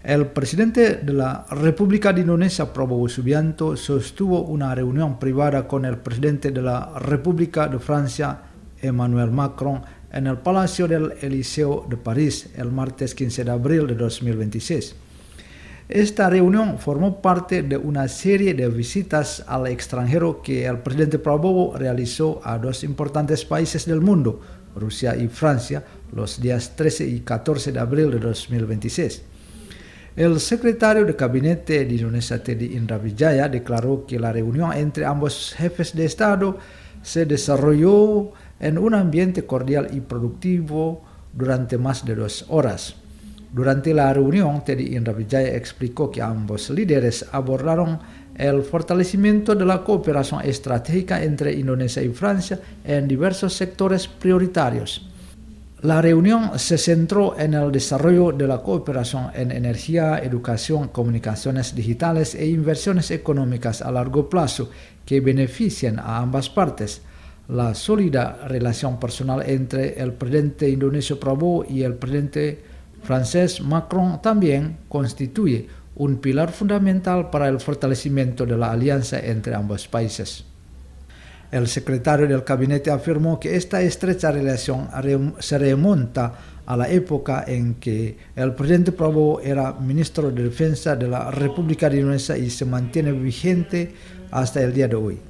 El presidente de la República de Indonesia, Prabowo Subianto, sostuvo una reunión privada con el presidente de la República de Francia, Emmanuel Macron, en el Palacio del Elíseo de París el martes 15 de abril de 2026. Esta reunión formó parte de una serie de visitas al extranjero que el presidente Prabowo realizó a dos importantes países del mundo, Rusia y Francia, los días 13 y 14 de abril de 2026. El secretario de Gabinete de Indonesia, Teddy Indra Wijaya, declaró que la reunión entre ambos jefes de Estado se desarrolló en un ambiente cordial y productivo durante más de 2 horas. Durante la reunión, Teddy Indra Wijaya explicó que ambos líderes abordaron el fortalecimiento de la cooperación estratégica entre Indonesia y Francia en diversos sectores prioritarios. La reunión se centró en el desarrollo de la cooperación en energía, educación, comunicaciones digitales e inversiones económicas a largo plazo que beneficien a ambas partes. La sólida relación personal entre el presidente indonesio Prabowo y el presidente francés Macron también constituye un pilar fundamental para el fortalecimiento de la alianza entre ambos países. El secretario del gabinete afirmó que esta estrecha relación se remonta a la época en que el presidente Prabowo era ministro de Defensa de la República de Indonesia y se mantiene vigente hasta el día de hoy.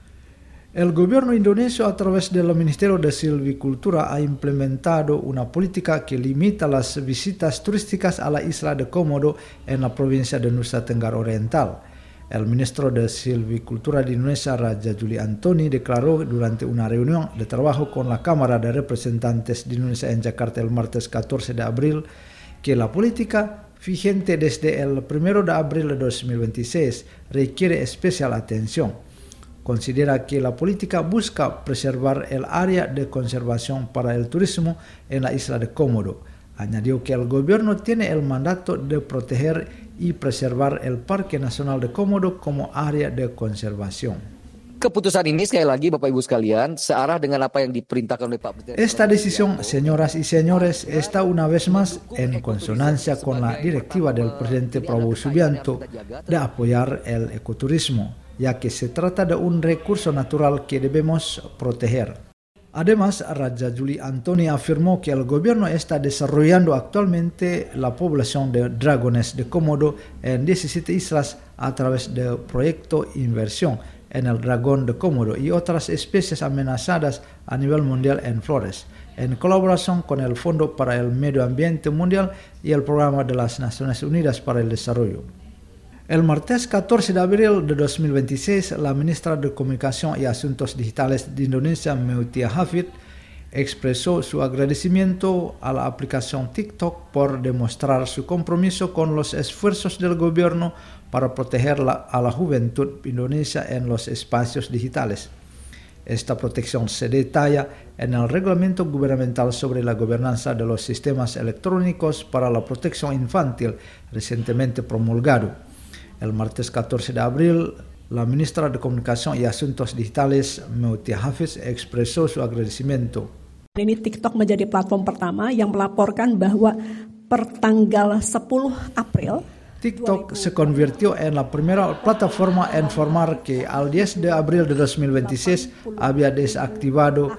El gobierno indonesio, a través del Ministerio de Silvicultura, ha implementado una política que limita las visitas turísticas a la isla de Komodo en la provincia de Nusa Tenggara Oriental. El ministro de Silvicultura de Indonesia, Raja Juli Antoni, declaró durante una reunión de trabajo con la Cámara de Representantes de Indonesia en Jakarta el martes 14 de abril que la política vigente desde el 1 de abril de 2026 requiere especial atención. Considera que la política busca preservar el área de conservación para el turismo en la isla de Komodo. Añadió que el gobierno tiene el mandato de proteger y preservar el Parque Nasional de Komodo como área de conservación. Keputusan ini sekali lagi Bapak Ibu sekalian searah dengan apa yang diperintahkan oleh Pak Presiden. Esta decisión, señoras y señores, está una vez más en consonancia con la directiva del presidente Prabowo Subianto de apoyar el ecoturismo, ya que se trata de un recurso natural que debemos proteger. Además, Raja Juli Antoni afirmó que el gobierno está desarrollando actualmente la población de dragones de Komodo en 17 islas a través del proyecto Inversión en el dragón de Komodo y otras especies amenazadas a nivel mundial en Flores, en colaboración con el Fondo para el Medio Ambiente Mundial y el Programa de las Naciones Unidas para el Desarrollo. El martes 14 de abril de 2026, la ministra de Comunicación y Asuntos Digitales de Indonesia, Mutia Hafid, expresó su agradecimiento a la aplicación TikTok por demostrar su compromiso con los esfuerzos del gobierno para proteger a la juventud indonesia en los espacios digitales. Esta protección se detalla en el Reglamento Gubernamental sobre la Gobernanza de los Sistemas Electrónicos para la Protección Infantil, recientemente promulgado. El martes 14 de abril, la ministra de Comunicación y Asuntos Digitales, Mutia Hafid, expresó su agradecimiento. Ini TikTok menjadi platform pertama yang melaporkan bahwa per tanggal 10 April TikTok se convirtió en la primera plataforma en informar que al 10 de abril de 2026 había desactivado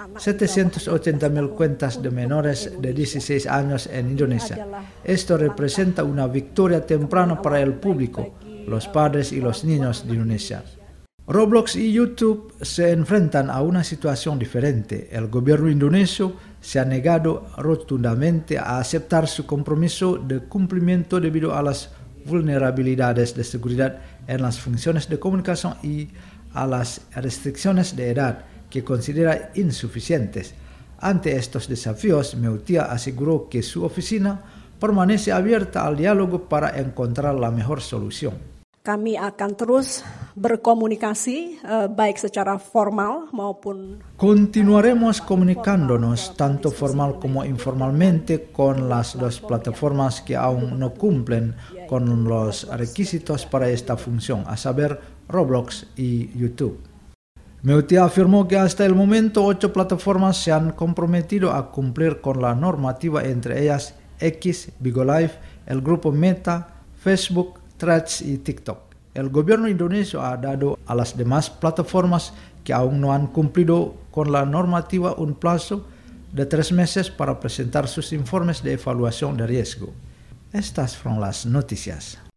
780.000 cuentas de menores de 16 años en Indonesia. Esto representa una victoria temprana para el público, los padres y los niños de Indonesia. Roblox y YouTube se enfrentan a una situación diferente. El gobierno indonesio se ha negado rotundamente a aceptar su compromiso de cumplimiento debido a las vulnerabilidades de seguridad en las funciones de comunicación y a las restricciones de edad que considera insuficientes. Ante estos desafíos, Mutia aseguró que su oficina permanece abierta al diálogo para encontrar la mejor solución. Kami akan terus berkomunikasi baik secara formal maupun Continuaremos comunicándonos tanto formal como informalmente con las dos plataformas que aún no cumplen con los requisitos para esta función, a saber Roblox y YouTube. Mutia afirmó que hasta el momento 8 plataformas se han comprometido a cumplir con la normativa, entre ellas X, Bigo Live, el grupo Meta, Facebook, Threads y TikTok. El gobierno indonesio ha dado a las demás plataformas que aún no han cumplido con la normativa un plazo de 3 meses para presentar sus informes de evaluación de riesgo. Estas fueron las noticias.